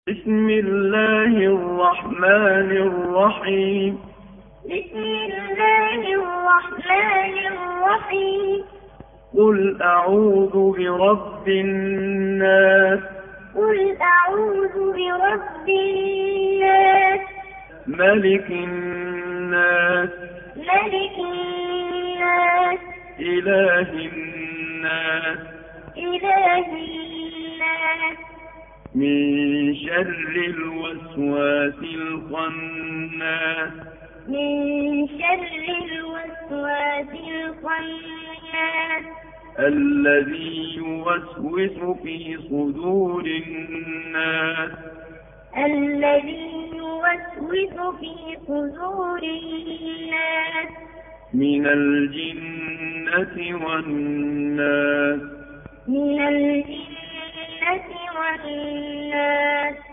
بسم الله الرحمن الرحيم. بسم الله الرحمن الرحيم. قل أعوذ برب الناس. قل أعوذ برب الناس. ملك الناس. ملك الناس. إله الناس. إله الناس. من شر الوسواس الخناس. من شر الوسواس الخناس. الذي يوسوس في صدور الناس. الذي يوسوس في صدور الناس. من الجنة والناس. من الجنة والناس.